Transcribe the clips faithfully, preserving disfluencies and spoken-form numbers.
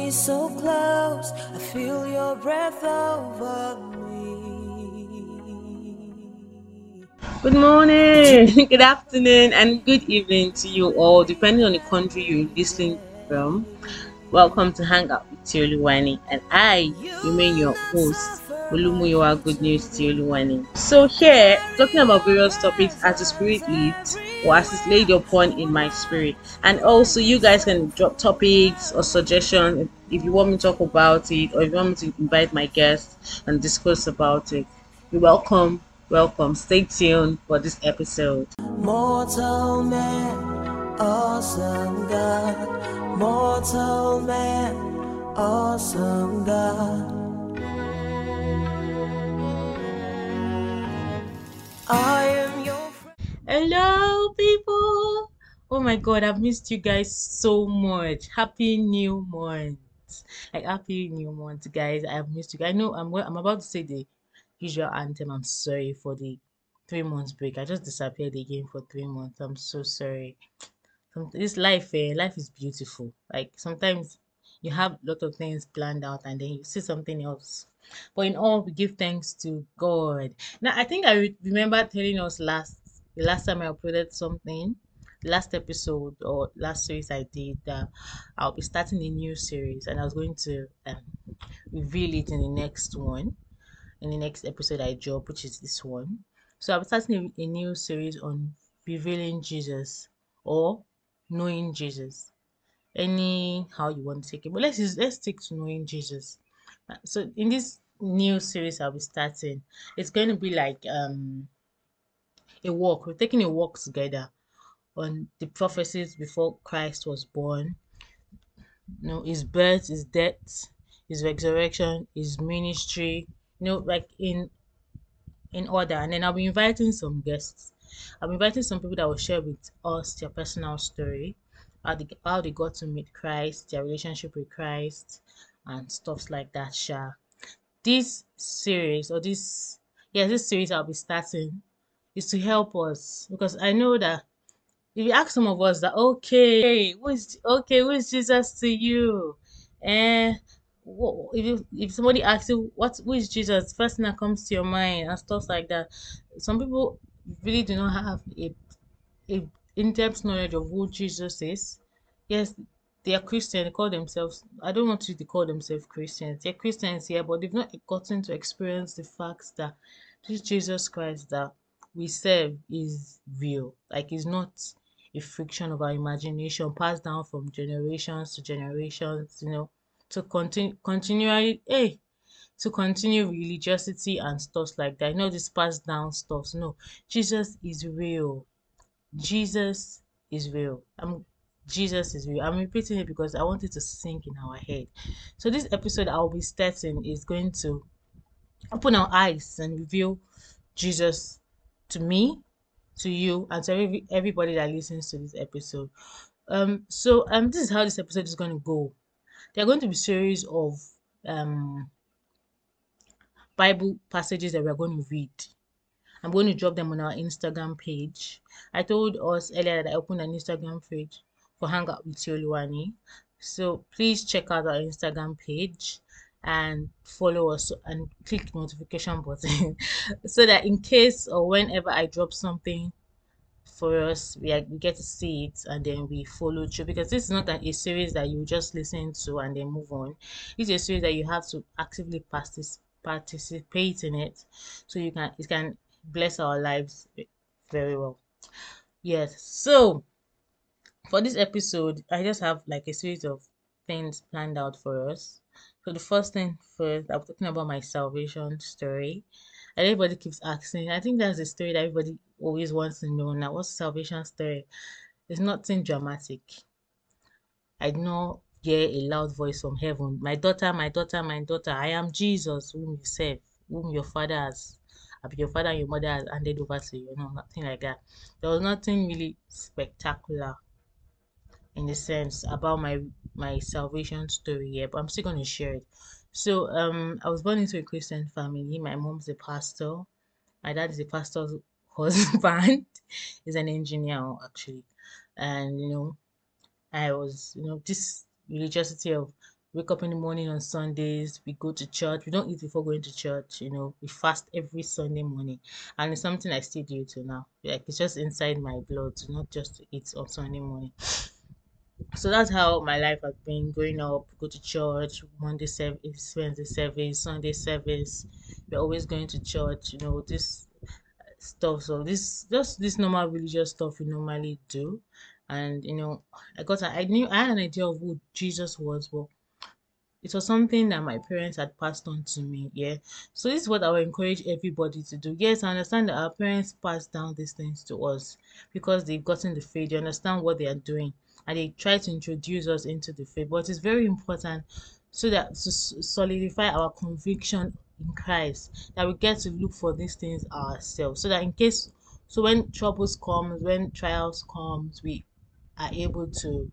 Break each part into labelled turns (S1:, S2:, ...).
S1: me so close, I feel your breath over me.
S2: Good morning, good afternoon, and good evening to you all, depending on the country you're listening from. Welcome to Hang Out with Tioluwani, and I remain your host, Olumuyiwa Good News Tioluwani. So here, talking about various topics as the spirit leads, or as it's laid upon in my spirit. And also, you guys can drop topics or suggestions if, if you want me to talk about it, or if you want me to invite my guests and discuss about it. You're welcome, welcome. Stay tuned for this episode.
S1: Mortal man, awesome God. Mortal man, awesome God. I am your friend.
S2: Hello, people. Oh my god, I've missed you guys so much. Happy new month. Like happy new month, guys. I've missed you. I know I'm I'm about to say the usual anthem. I'm sorry for the three months break. I just disappeared again for three months. I'm so sorry. Some, this life, eh, life is beautiful. Like sometimes you have a lot of things planned out and then you see something else. But in all, we give thanks to God. Now, I think I re- remember telling us last the last time I uploaded something, the last episode or last series I did that I'll be starting a new series and I was going to um, reveal it in the next one, in the next episode I drop, which is this one. So I'm starting a, a new series on revealing Jesus or knowing Jesus. Any how you want to take it, but let's use, let's stick to knowing Jesus. Uh, So in this new series I'll be starting, it's going to be like um a walk. We're taking a walk together on the prophecies before Christ was born. You know, his birth, his death, his resurrection, his ministry. You know, like in in order, and then I'll be inviting some guests. I'll be inviting some people that will share with us their personal story, how they, how they got to meet Christ, their relationship with Christ, and stuffs like that. Sha. This series or this yeah, this series I'll be starting is to help us because I know that if you ask some of us that okay, who is okay, who is Jesus to you? And wha- if you, if somebody asks you what who is Jesus, first thing that comes to your mind and stuff like that. Some people really do not have a, a in-depth knowledge of who Jesus is. Yes, they are Christian, they call themselves I don't want you to call themselves Christians. They're Christians here, but they've not gotten to experience the facts that this Jesus Christ that we serve is real. Like it's not a fiction of our imagination passed down from generations to generations, you know, to continue continually hey to continue religiosity and stuff like that. You know, this passed down stuff. No, Jesus is real. Jesus is real. I'm Jesus is real. I'm repeating it because I want it to sink in our head. So this episode I'll be starting is going to open our eyes and reveal Jesus to me, to you, and to every, everybody that listens to this episode. Um, so um, this is how this episode is going to go. There are going to be series of um Bible passages that we're going to read. I'm going to drop them on our Instagram page. I told us earlier that I opened an Instagram page for Hangout with Tioluwani. So please check out our Instagram page and follow us and click the notification button so that in case or whenever I drop something for us, we, are, we get to see it and then we follow through because this is not a, a series that you just listen to and then move on. It's a series that you have to actively partic- participate in it so you can it can bless our lives very well. Yes. So for this episode, I just have like a series of things planned out for us. So the first thing first, I'm talking about my salvation story. And everybody keeps asking. I think that's the story that everybody always wants to know now. What's the salvation story? It's nothing dramatic. I did not hear a loud voice from heaven. My daughter, my daughter, my daughter, I am Jesus whom you serve, whom your father has, I mean, your father and your mother has handed over to you. No, nothing like that. There was nothing really spectacular in the sense about my my salvation story here, but I'm still gonna share it. So um I was born into a Christian family. My mom's a pastor. My dad is a pastor's husband. He's an engineer actually. And you know, I was, you know, this religiosity of Wake up in the morning on Sundays, we go to church. We don't eat before going to church, you know. We fast every Sunday morning. And it's something I still do till now. Like it's just inside my blood to not just to eat on Sunday morning. So that's how my life has been growing up. Go to church, Monday service, Wednesday service, Sunday service. We're always going to church, you know, this stuff. So this just this normal religious stuff we normally do. And you know, I got a, I knew I had an idea of who Jesus was, but it was something that my parents had passed on to me. Yeah. So this is what I would encourage everybody to do. Yes, I understand that our parents passed down these things to us because they've gotten the faith. They understand what they are doing and they try to introduce us into the faith. But it's very important so that to s- solidify our conviction in Christ, that we get to look for these things ourselves. So that in case so when troubles comes, when trials comes, we are able to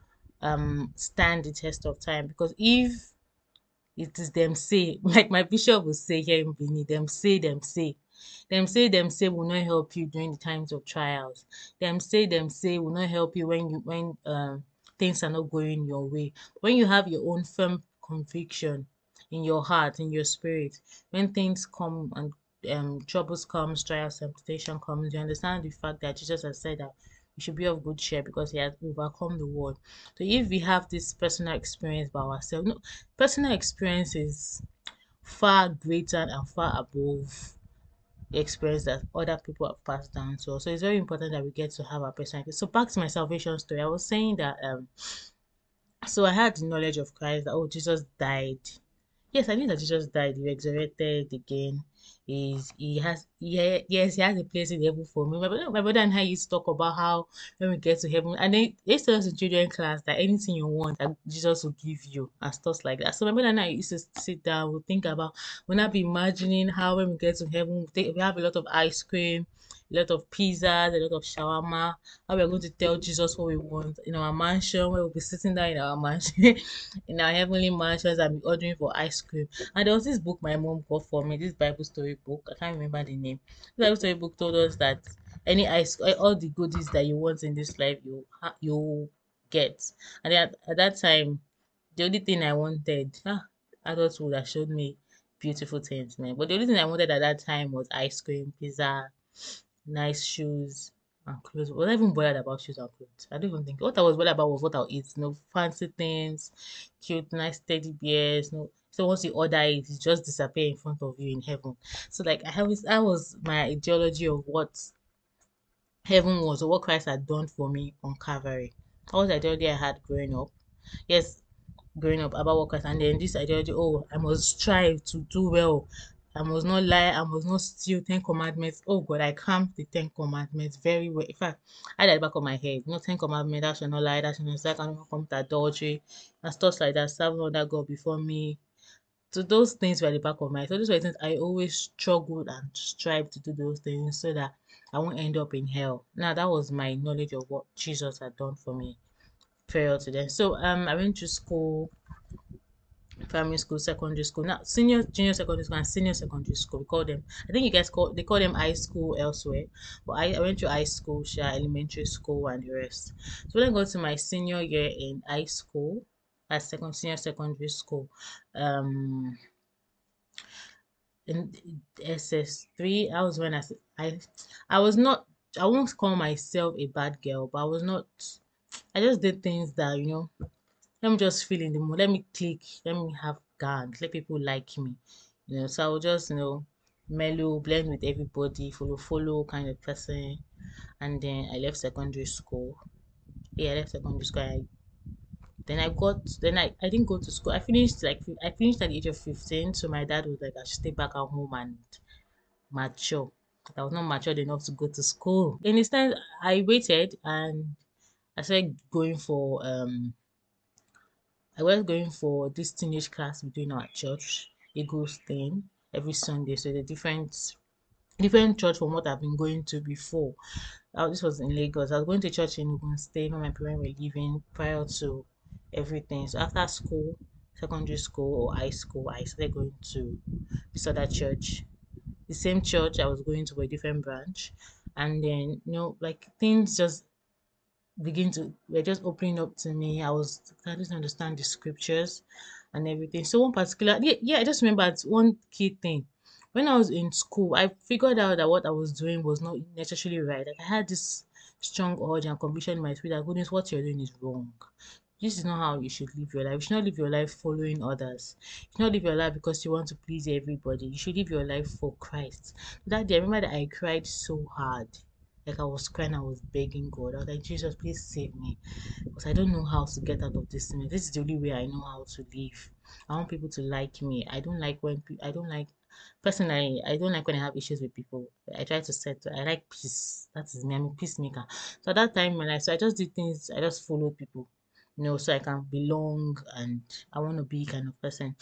S2: um stand the test of time. Because if it is them say, like my bishop will say here in Benin, them say, them say. Them say, them say will not help you during the times of trials. Them say, them say will not help you when you when um things are not going your way. When you have your own firm conviction in your heart, in your spirit, when things come and um troubles comes, trials, temptation comes, you understand the fact that Jesus has said that we should be of good cheer because he has overcome the world. So if we have this personal experience by ourselves, no, personal experience is far greater and far above the experience that other people have passed down to us. So it's very important that we get to have our personal experience. So back to my salvation story, I was saying that um so I had the knowledge of Christ that oh Jesus died. Yes, I knew that Jesus died, he resurrected again. He's he has yeah yes, he has a place in heaven for me. My brother, my brother and I used to talk about how when we get to heaven and then they used to tell us in children class that anything you want that Jesus will give you and stuff like that. So my brother and I used to sit down, we'll think about we'll not be imagining how when we get to heaven we, take, we have a lot of ice cream, a lot of pizzas, a lot of shawarma, how we're going to tell Jesus what we want in our mansion, where we'll be sitting down in our mansion, in our heavenly mansions and be ordering for ice cream. And there was this book my mom got for me, this Bible story book. I can't remember the name. The Bible story book told us that any ice, all the goodies that you want in this life, you ha- you get. And at, at that time, the only thing I wanted, ah, adulthood has showed me beautiful things, man. But the only thing I wanted at that time was ice cream, pizza, nice shoes and clothes. I wasn't even bothered about shoes and clothes. I don't even think what I was bothered about was what I'll eat. No fancy things, cute, nice teddy bears. No, so once you order it, it just disappear in front of you in heaven. So like I always, that was my ideology of what heaven was or what Christ had done for me on Calvary. That was the ideology I had growing up. Yes, growing up about what Christ and then this ideology, oh, I must strive to do well. I must not lie, I must not steal ten commandments. Oh God, I cramped the ten commandments very well. In fact, I had at the back of my head, no ten commandments, thou shalt not lie, thou shalt not steal, thou shalt not commit adultery, and stuff like that, serve no other God before me. So those things were at the back of my head. So those were things I always struggled and strive to do those things so that I won't end up in hell. Now that was my knowledge of what Jesus had done for me prior to then. So um I went to school, primary school, secondary school, now senior, junior secondary school, and senior secondary school. We call them. I think you guys call they call them high school elsewhere, but I, I went to high school, Sha, elementary school, and the rest. So when I got to my senior year in high school, at second senior secondary school, um, in S S three, I was when I s- I I was not. I won't call myself a bad girl, but I was not. I just did things that you know let me just feel in the mood. Let me click. Let me have gang. Let people like me. You know, so I will just, you know, mellow, blend with everybody, follow, follow kind of person. And then I left secondary school. Yeah, I left secondary school. I, then I got, then I, I didn't go to school. I finished like, I finished at the age of fifteen. So my dad was like, I should stay back at home and mature. I was not matured enough to go to school. In this time, I waited and I started going for um I was going for this teenage class we do in our church, Eagles thing, every Sunday. So the different different church from what I've been going to before. Uh, this was in Lagos. I was going to church in Ogun State when my parents were leaving prior to everything. So after school, secondary school or high school, I started going to this other church. The same church I was going to, but a different branch. And then, you know, like things just begin to were just opening up to me. I was starting to understand the scriptures and everything. So one particular yeah, yeah, I just remember one key thing. When I was in school, I figured out that what I was doing was not necessarily right. Like I had this strong urge and conviction in my spirit that goodness, what you're doing is wrong. This is not how you should live your life. You should not live your life following others. You should not live your life because you want to please everybody. You should live your life for Christ. That day, I remember that I cried so hard. Like I was crying, I was begging God. I was like, Jesus, please save me. Because I don't know how to get out of this mess. This is the only way I know how to live. I want people to like me. I don't like when pe- I don't like personally, I don't like when I have issues with people. I try to settle. I like peace. That is me. I'm a peacemaker. So at that time in my life, so I just did things. I just followed people, you know, so I can belong and I want to be kind of person.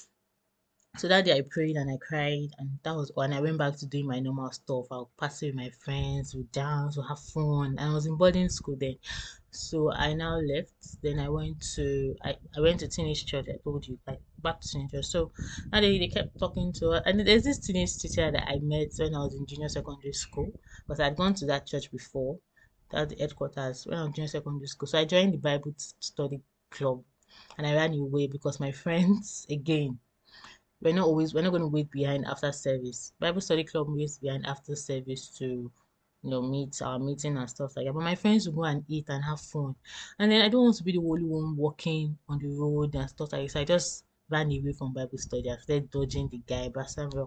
S2: So that day I prayed and I cried, and that was when I went back to doing my normal stuff. I'll party with my friends, we dance, we have fun. And I was in boarding school then. So I now left. Then I went to I, I went to teenage church. I told you, like back to teenage church. So now they, they kept talking to her. And there's this teenage teacher that I met when I was in junior secondary school. Because I'd gone to that church before. That's the headquarters when I was in junior secondary school. So I joined the Bible study club and I ran away because my friends again we're not always we're not going to wait behind after service. Bible study club waits behind after service to you know meet our meeting and stuff like that. But my friends will go and eat and have fun. And then I don't want to be the only one walking on the road and stuff like this. So I just ran away from Bible study. I started dodging the guy, Brasaville.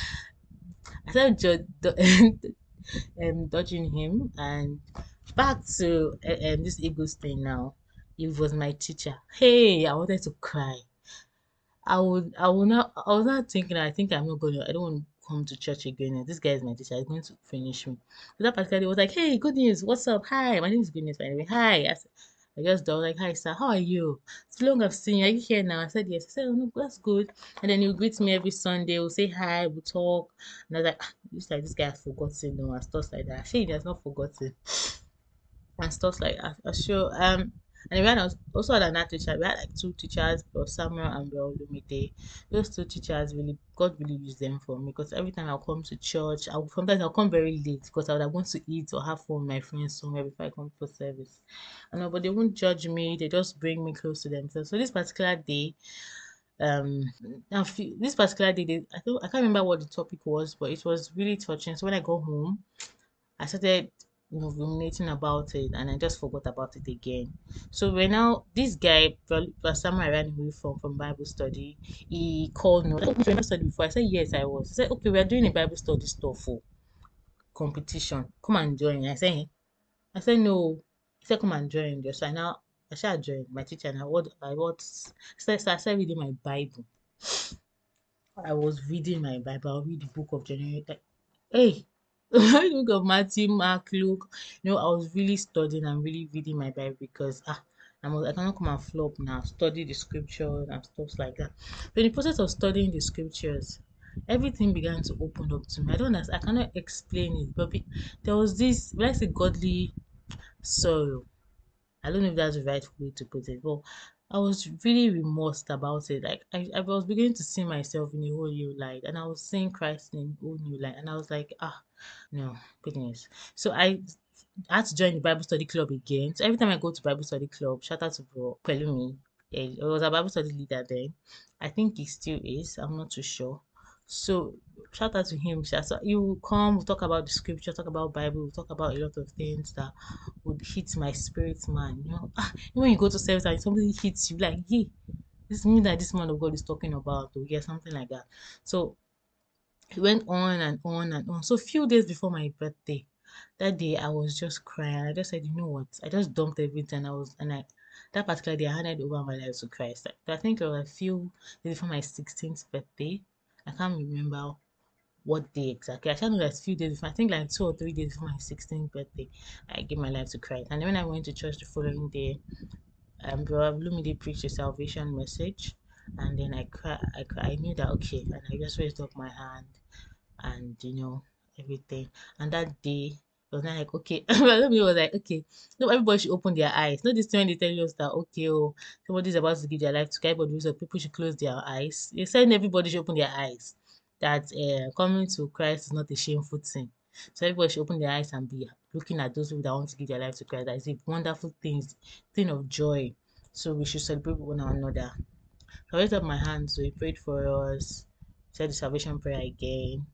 S2: I started jo- do- um, dodging him and back to uh, um, this Eagles thing now. It was my teacher. Hey, I wanted to cry. I would I would not I was not thinking I think I'm not gonna I don't want to come to church again. This guy is my teacher, he's going to finish me. So that particular day was like, hey, good news, what's up? Hi, my name is Good News by the way. Hi. I, said, I just was like, hi sir, how are you? It's long I've seen you. Are you here now? I said yes. I said, oh no, that's good. And then he'll greet me every Sunday, we'll say hi, we'll talk. And I was like, ah, looks like this guy has forgotten no and stuff like that. I say he has not forgotten and stuff like that. I sure um and we had als- also had another teacher. We had like two teachers, Bro Samuel and Bro Lumide. Those two teachers really God really used them for me because every time I'll come to church, I'll sometimes I'll come very late because I would have gone to eat or have fun with my friends somewhere before I come for service. I know, but they won't judge me, they just bring me close to themselves. So this particular day, um I feel, this particular day they, I don't I can't remember what the topic was, but it was really touching. So when I got home, I started you know, ruminating about it and I just forgot about it again. So when now this guy, the last time I ran away from from Bible study, he called me. Oh, you Bible study before? I said yes, I was. He said, okay, we are doing a Bible study stuff for competition. Come and join. I said, "Eh?" I said no. He said, come and join. Just so I now I shall join my teacher now. What I what so so I started reading my Bible. I was reading my Bible. I'll read the book of January. Like, hey, the book of Matthew, Mark, Luke. You know, I was really studying and really reading my Bible because ah, I'm, I cannot come and flop now. Study the scriptures and stuff like that. But in the process of studying the scriptures, everything began to open up to me. I don't understand. I cannot explain it, but be, there was this, let's say, godly sorrow. I don't know if that's the right way to put it, but I was really remorse about it. Like I, I was beginning to see myself in a whole new light, and I was seeing Christ in a whole new light, and I was like, ah, no, goodness. So I had to join the Bible study club again. So every time I go to Bible study club, shout out to Bro Pelumi. He was a Bible study leader then. I think he still is. I'm not too sure. So shout out to him. Sha. So he will come, we'll talk about the scripture, talk about Bible, we'll talk about a lot of things that would hit my spirit man. You know, ah, when you go to service and somebody hits you like, hey, this means that this man of God is talking about, or yeah, something like that. So it went on and on and on. So few days before my birthday, that day I was just crying. I just said, you know what? I just dumped everything. I was and I that particular day I handed over my life to Christ. Like, I think it was a few days before my sixteenth birthday. I can't remember what day exactly. I can't know that a few days before. I think like two or three days before my sixteenth birthday, I gave my life to Christ. And then when I went to church the following day, um, Brother Lumide preached a salvation message, and then I cry, I cry, I knew that okay, and I just raised up my hand and you know everything. And that day it was not like okay, Brother was like okay, no, everybody should open their eyes. Not this time when they tell us that okay, oh, somebody's about to give their life to God, but so people should close their eyes. They said everybody should open their eyes. That uh, coming to Christ is not a shameful thing. So everybody should open their eyes and be looking at those people that want to give their life to Christ. That is a wonderful thing, thing of joy. So we should celebrate one another. So I raised up my hands, so he prayed for us, said the salvation prayer again.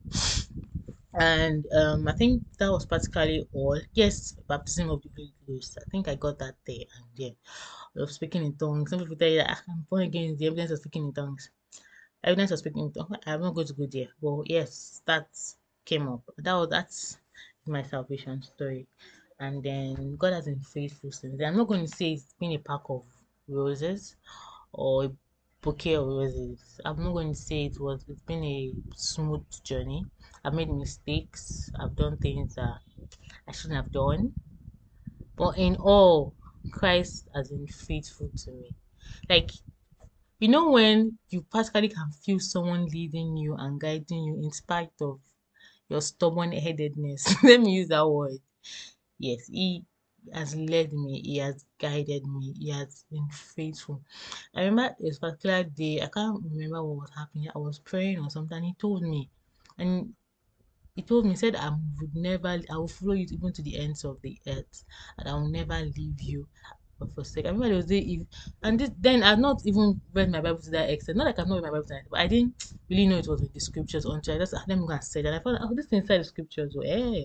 S2: And um, I think that was practically all. Yes, baptism of the Holy Ghost. I think I got that there and there. Of speaking in tongues. Some people tell you that "Ah, I'm born again is the evidence of speaking in tongues. Evidence of speaking in tongues. I'm not going to go there. Well, yes, that came up. That was that's my salvation story. And then God has been faithful since then. I'm not going to say it's been a pack of roses or a bouquet of roses. I'm not going to say it was it's been a smooth journey. I've made mistakes. I've done things that I shouldn't have done. But in all, Christ has been faithful to me. Like, you know, when you practically can feel someone leading you and guiding you in spite of your stubborn headedness. Let me use that word. Yes, he has led me, he has guided me, he has been faithful. I remember this particular day, I can't remember what was happening. I was praying or something, and he told me, and he told me, he said, I would never, I will follow you even to the ends of the earth, and I will never leave you or forsake. I remember there was a, if, and this, then I've not even read my Bible to that extent. Not like I've not read my Bible to that extent, but I didn't really know it was in the scriptures until I just, ah, let me go and say that. I found, oh, this is inside the scriptures. Oh, eh.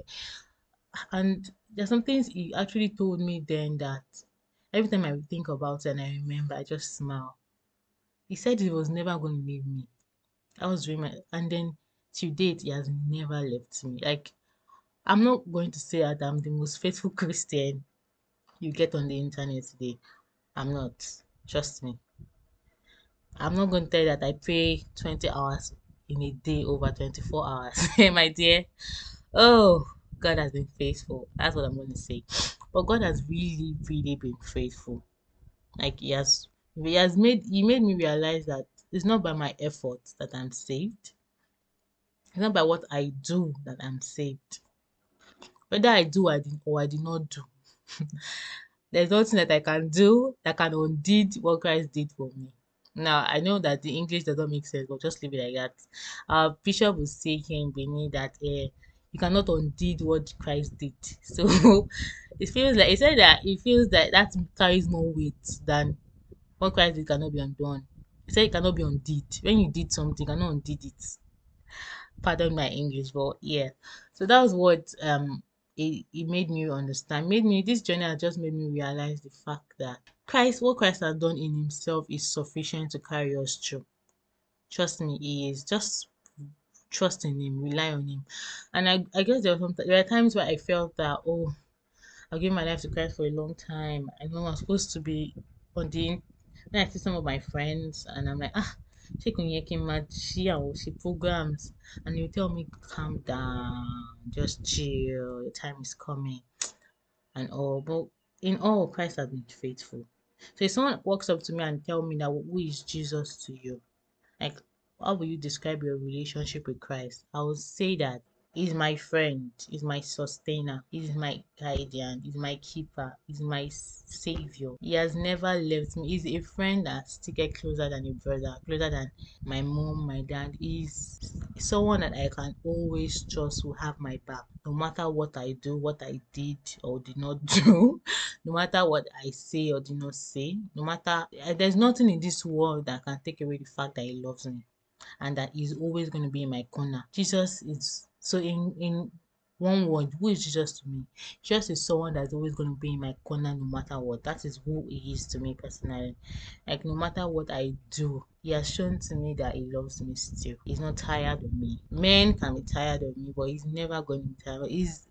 S2: And there's some things he actually told me then that every time I think about it and I remember, I just smile. He said he was never going to leave me. I was dreaming, and then to date, he has never left me. Like, I'm not going to say that I'm the most faithful Christian you get on the internet today. I'm not. Trust me. I'm not going to tell you that I pray twenty hours in a day over twenty-four hours. My dear. Oh, God has been faithful. That's what I'm going to say. But God has really, really been faithful. Like he has he has made he made me realize that it's not by my efforts that I'm saved. It's not by what I do that I'm saved. Whether I do I did, or I did not do. There's nothing that I can do that can undo what Christ did for me. Now, I know that the English does not make sense, but just leave it like that. Our bishop will say here in Benin that uh, you cannot undo what Christ did. So it feels like, he said that it feels that that carries more weight than what Christ did cannot be undone. He said it cannot be undid. When you did something, you cannot undid it. Pardon my English, but yeah. So that was what um it, it made me understand. Made me this journey has just made me realize the fact that Christ, what Christ has done in himself is sufficient to carry us through. Trust me, he is. Just trust in him, rely on him. And I, I guess there were some there were times where I felt that, oh, I've given my life to Christ for a long time. I know I'm supposed to be on the when I see some of my friends and I'm like, ah, ṣé kò yẹ kí n máa ṣí àwọn ṣe programs, and you tell me calm down, just chill, your time is coming and all. But in all, Christ has been faithful. So if someone walks up to me and tell me that who is Jesus to you, like how will you describe your relationship with Christ? I would say that he's my friend, he's my sustainer, he's my guardian, he's my keeper, he's my savior. He has never left me. He's a friend that sticker closer than a brother, closer than my mom, my dad. He's someone that I can always trust will have my back. No matter what I do, what I did or did not do, no matter what I say or did not say, no matter there's nothing in this world that can take away the fact that he loves me and that he's always going to be in my corner. Jesus is so in in one word, who is Jesus to me? Jesus is someone that's always going to be in my corner no matter what. That is who he is to me personally. Like no matter what I do, he has shown to me that he loves me still. He's not tired of me. Men can be tired of me, but he's never going to be tired. He's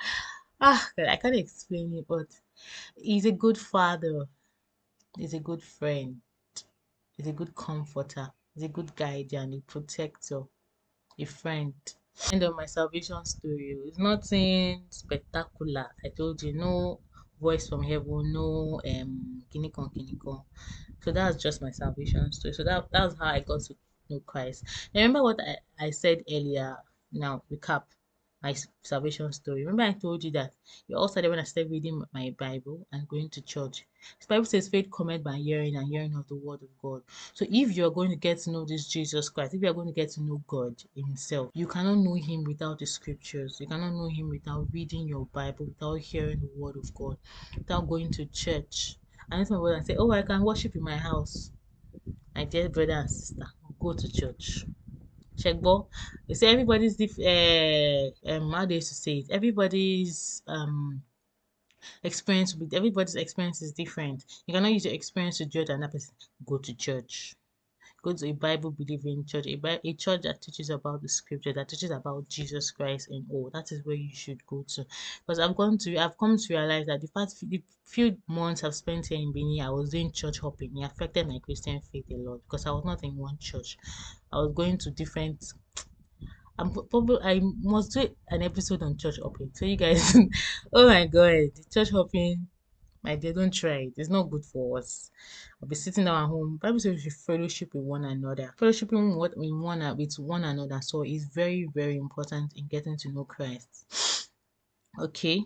S2: ah, God, I can't explain it, but he's a good father. He's a good friend. He's a good comforter. He's a good guardian, a protector, a friend. End of my salvation story. It's nothing spectacular. I told you, no voice from heaven, no um kinikon kinikon. So that's just my salvation story. So that that's how I got to know Christ. Remember what I, I said earlier. Now recap. my s- salvation story. Remember, I told you that it all started when I started reading my Bible and going to church. The Bible says faith cometh by hearing and hearing of the word of God. So if you're going to get to know this Jesus Christ, if you're going to get to know God Himself, you cannot know Him without the scriptures. You cannot know Him without reading your Bible, without hearing the word of God, without going to church. And if my brother say, "Oh, I can worship in my house," my dear brother and sister, go to church. Checkbo. They say everybody's diff uh, um how they used to say it. Everybody's um experience with everybody's experience is different. You cannot use your experience to judge another person. Go to church. Go to a Bible believing church, a, Bi- a church that teaches about the scripture, that teaches about Jesus Christ and all. That is where you should go to. Because I've gone to, I've come to realize that the past few, the few months I've spent here in Benin, I was doing church hopping. It affected my Christian faith a lot because I was not in one church. I was going to different. I'm probably I must do an episode on church hopping. So you guys, oh my god, church hopping, my dear, don't try it. It's not good for us. I'll be sitting down at home. Bible says we should fellowship with one another. Fellowshipping what in one with one another. So it's very, very important in getting to know Christ. Okay.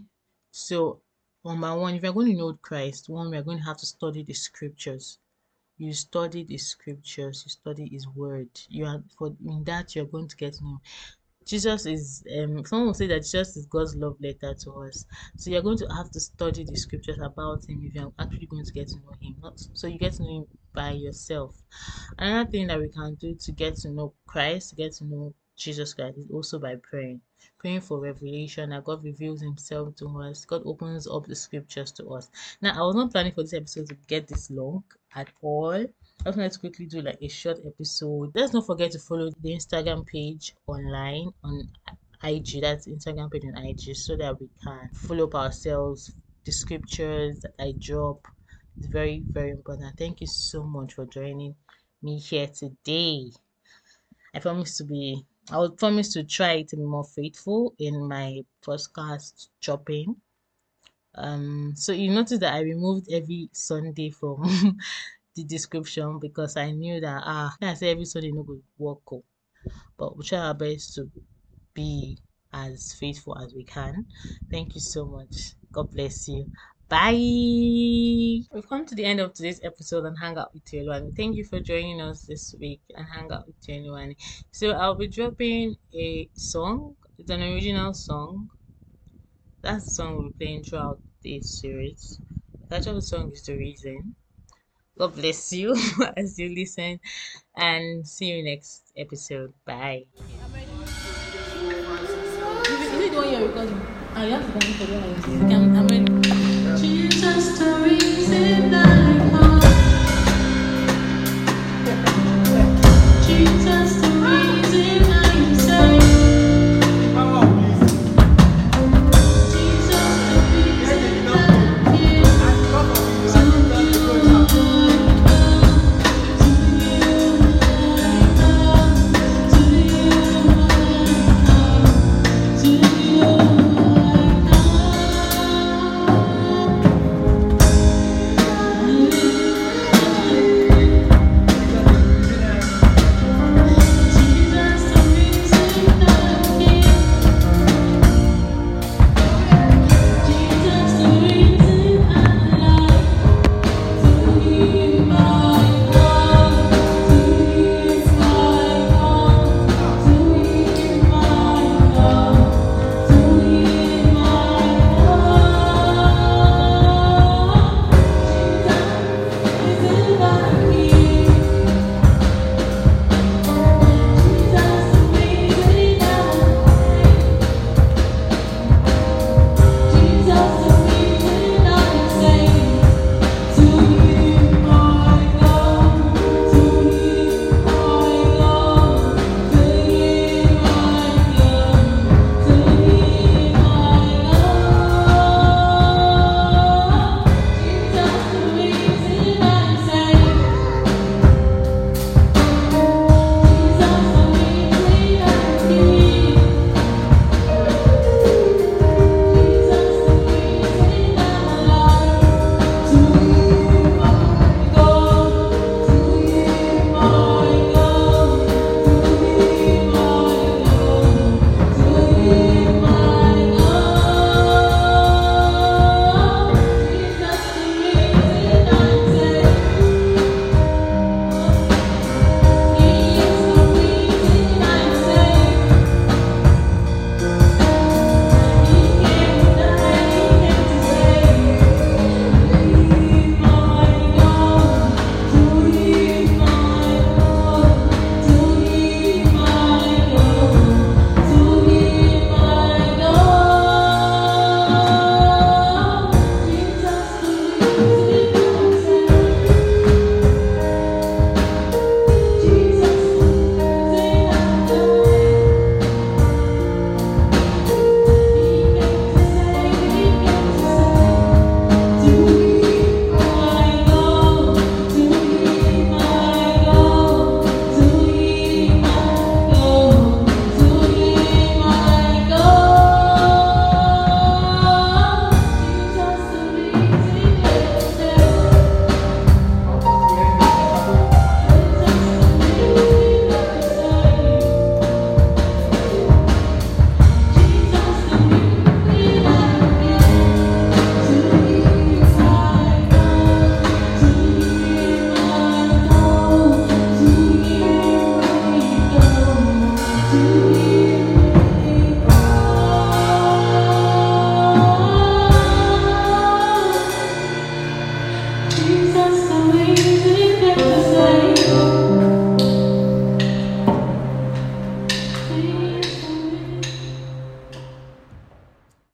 S2: So number one, if you're going to know Christ, one, we're going to have to study the scriptures. You study the scriptures, you study his word. You are for in that you're going to get to know Jesus is um someone will say that Jesus is God's love letter to us. So you're going to have to study the scriptures about him if you're actually going to get to know him. Not so you get to know him by yourself. Another thing that we can do to get to know Christ, to get to know Jesus Christ, is also by praying. Praying for revelation that God reveals himself to us. God opens up the scriptures to us. Now I was not planning for this episode to get this long at all. I just wanted to quickly do like a short episode. Let's not forget to follow the Instagram page online on I G. That's Instagram page on I G so that we can follow up ourselves. The scriptures that I drop is very, very important. Thank you so much for joining me here today. I promise to be I will promise to try to be more faithful in my podcast dropping. Um so you notice that I removed every Sunday from the description because I knew that ah I say every Sunday no good work oh. But we try our best to be as faithful as we can. Thank you so much. God bless you. Bye. We've come to the end of today's episode on Hang Out with Yoluwani. Thank you for joining us this week and Hang Out with Yoluwani. So I'll be dropping a song. It's an original song. That's the song we'll be playing throughout this series. The title of the song is The Reason. God bless you as you listen and see you next episode. Bye. Is it the one you're recording? Ah, you have to download for the one. I'm ready. Jesus, the reason that